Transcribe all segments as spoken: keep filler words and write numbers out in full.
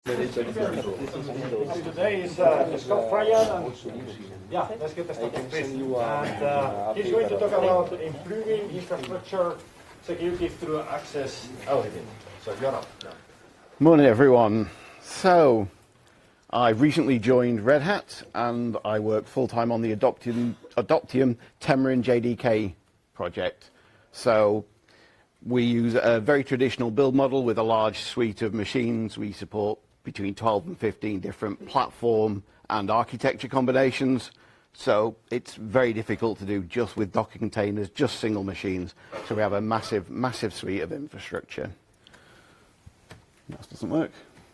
Today is uh, Scott Fryan, and yeah, let's get started. And uh, he's going to talk about improving infrastructure security through access auditing. So you're up now. Morning, everyone. So, I recently joined Red Hat, and I work full time on the Adoptium, Adoptium Temurin J D K project. So, we use a very traditional build model with a large suite of machines. We support between twelve and fifteen different platform and architecture combinations. So it's very difficult to do just with Docker containers, just single machines. So we have a massive, massive suite of infrastructure. That doesn't work.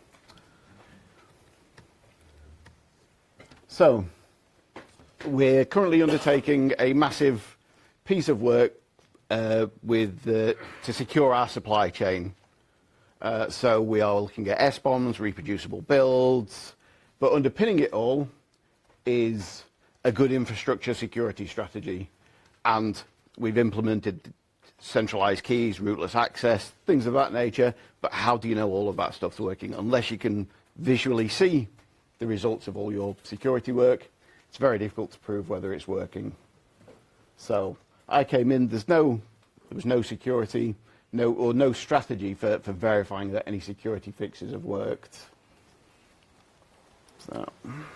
So we're currently undertaking a massive piece of work uh, with uh, to secure our supply chain. Uh, so we are looking at S BOMs, reproducible builds, but underpinning it all is a good infrastructure security strategy. And we've implemented centralized keys, rootless access, things of that nature, but how do you know all of that stuff's working? Unless you can visually see the results of all your security work, it's very difficult to prove whether it's working. So I came in, there's no, there was no security, no or no strategy for, for verifying that any security fixes have worked. So,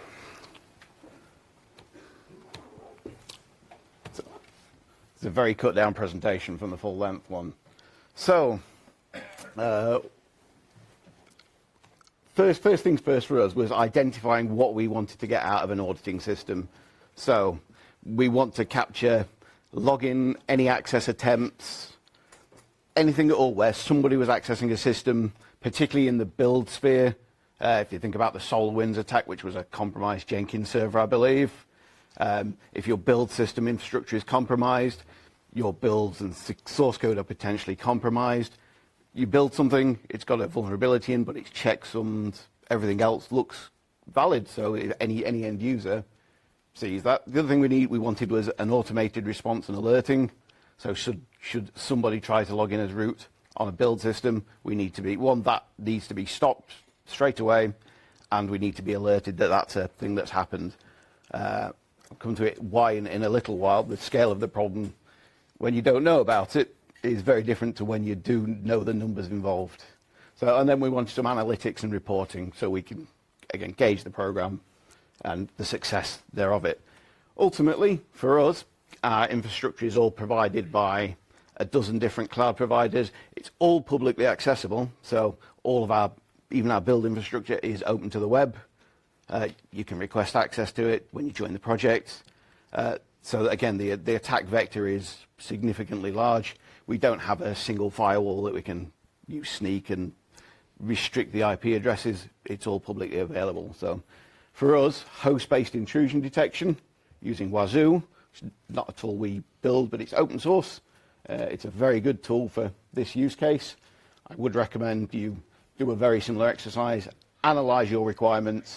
so it's a very cut down presentation from the full length one. So uh, first first things first for us was identifying what we wanted to get out of an auditing system. So we want to capture login, any access attempts, anything at all where somebody was accessing a system, particularly in the build sphere. Uh, if you think about the SolarWinds attack, which was a compromised Jenkins server, I believe. Um, if your build system infrastructure is compromised, your builds and source code are potentially compromised. You build something, it's got a vulnerability in, but it's checksummed, everything else looks valid, so any, any end user sees that. The other thing we need, we wanted was an automated response and alerting. So should, should somebody try to log in as root on a build system, we need to be, one, that needs to be stopped straight away, and we need to be alerted that that's a thing that's happened. Uh, I'll come to it why in, in a little while. The scale of the problem, when you don't know about it, is very different to when you do know the numbers involved. So, and then we wanted some analytics and reporting so we can, again, gauge the program and the success thereof it. Ultimately, for us, our infrastructure is all provided by a dozen different cloud providers. It's all publicly accessible, so all of our, even our build infrastructure is open to the web. Uh, you can request access to it when you join the project. Uh, so again, the, the attack vector is significantly large. We don't have a single firewall that we can use sneak and restrict the I P addresses. It's all publicly available. So for us, host-based intrusion detection using Wazoo. It's not a tool we build, but it's open source. Uh, it's a very good tool for this use case. I would recommend you do a very similar exercise, analyze your requirements,